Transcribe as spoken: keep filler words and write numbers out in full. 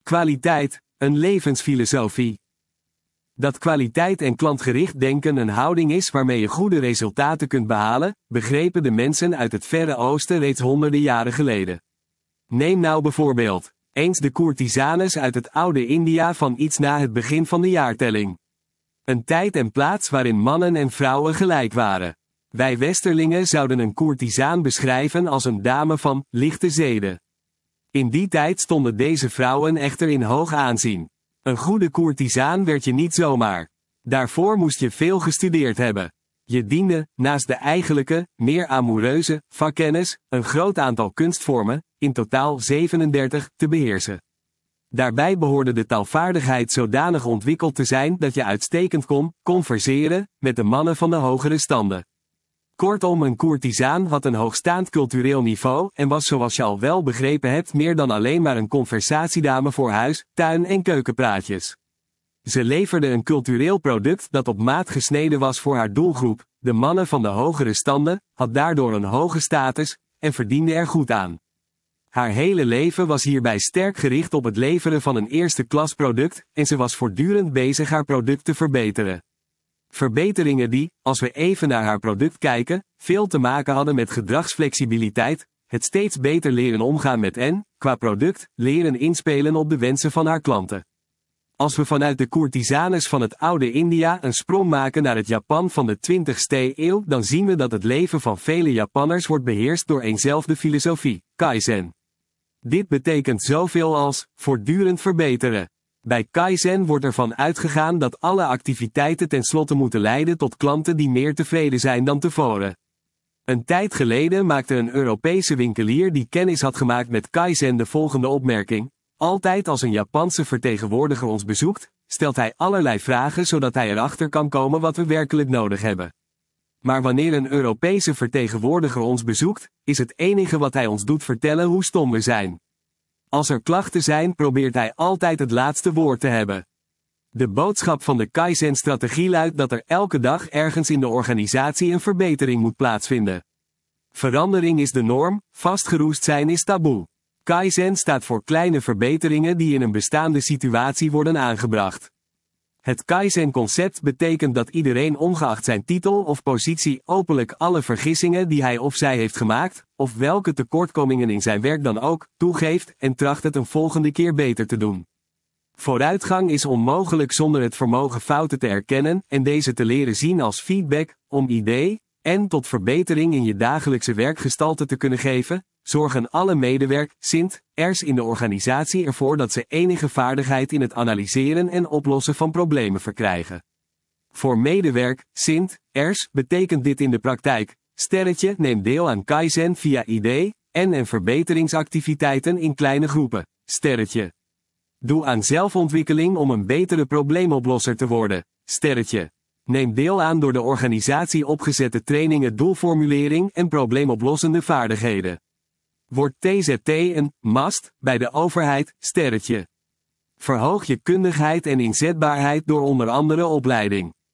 Kwaliteit, een levensfilosofie. Dat kwaliteit en klantgericht denken een houding is waarmee je goede resultaten kunt behalen, begrepen de mensen uit het Verre Oosten reeds honderden jaren geleden. Neem nou bijvoorbeeld eens de courtisanes uit het oude India van iets na het begin van de jaartelling. Een tijd en plaats waarin mannen en vrouwen gelijk waren. Wij Westerlingen zouden een courtisaan beschrijven als een dame van lichte zeden. In die tijd stonden deze vrouwen echter in hoog aanzien. Een goede courtisaan werd je niet zomaar. Daarvoor moest je veel gestudeerd hebben. Je diende, naast de eigenlijke, meer amoureuze, vakkennis, een groot aantal kunstvormen, in totaal zevenendertig, te beheersen. Daarbij behoorde de taalvaardigheid zodanig ontwikkeld te zijn dat je uitstekend kon converseren met de mannen van de hogere standen. Kortom, een courtisaan had een hoogstaand cultureel niveau en was zoals je al wel begrepen hebt meer dan alleen maar een conversatiedame voor huis, tuin en keukenpraatjes. Ze leverde een cultureel product dat op maat gesneden was voor haar doelgroep, de mannen van de hogere standen, had daardoor een hoge status, en verdiende er goed aan. Haar hele leven was hierbij sterk gericht op het leveren van een eerste klas product, en ze was voortdurend bezig haar product te verbeteren. Verbeteringen die, als we even naar haar product kijken, veel te maken hadden met gedragsflexibiliteit, het steeds beter leren omgaan met en, qua product, leren inspelen op de wensen van haar klanten. Als we vanuit de courtisanes van het oude India een sprong maken naar het Japan van de twintigste eeuw, dan zien we dat het leven van vele Japanners wordt beheerst door eenzelfde filosofie, Kaizen. Dit betekent zoveel als voortdurend verbeteren. Bij Kaizen wordt ervan uitgegaan dat alle activiteiten tenslotte moeten leiden tot klanten die meer tevreden zijn dan tevoren. Een tijd geleden maakte een Europese winkelier die kennis had gemaakt met Kaizen de volgende opmerking: altijd als een Japanse vertegenwoordiger ons bezoekt, stelt hij allerlei vragen zodat hij erachter kan komen wat we werkelijk nodig hebben. Maar wanneer een Europese vertegenwoordiger ons bezoekt, is het enige wat hij ons doet vertellen hoe stom we zijn. Als er klachten zijn, probeert hij altijd het laatste woord te hebben. De boodschap van de Kaizen-strategie luidt dat er elke dag ergens in de organisatie een verbetering moet plaatsvinden. Verandering is de norm, vastgeroest zijn is taboe. Kaizen staat voor kleine verbeteringen die in een bestaande situatie worden aangebracht. Het Kaizen-concept betekent dat iedereen ongeacht zijn titel of positie openlijk alle vergissingen die hij of zij heeft gemaakt, of welke tekortkomingen in zijn werk dan ook, toegeeft en tracht het een volgende keer beter te doen. Vooruitgang is onmogelijk zonder het vermogen fouten te erkennen en deze te leren zien als feedback, om idee, en tot verbetering in je dagelijkse werk gestalte te kunnen geven, zorgen alle medewerkers in de organisatie ervoor dat ze enige vaardigheid in het analyseren en oplossen van problemen verkrijgen. Voor medewerkers betekent dit in de praktijk: sterretje, neem deel aan Kaizen via idee en en verbeteringsactiviteiten in kleine groepen. Sterretje. Doe aan zelfontwikkeling om een betere probleemoplosser te worden. Sterretje. Neem deel aan door de organisatie opgezette trainingen doelformulering en probleemoplossende vaardigheden. Word T Z T een must bij de overheid. Sterretje. Verhoog je kundigheid en inzetbaarheid door onder andere opleiding.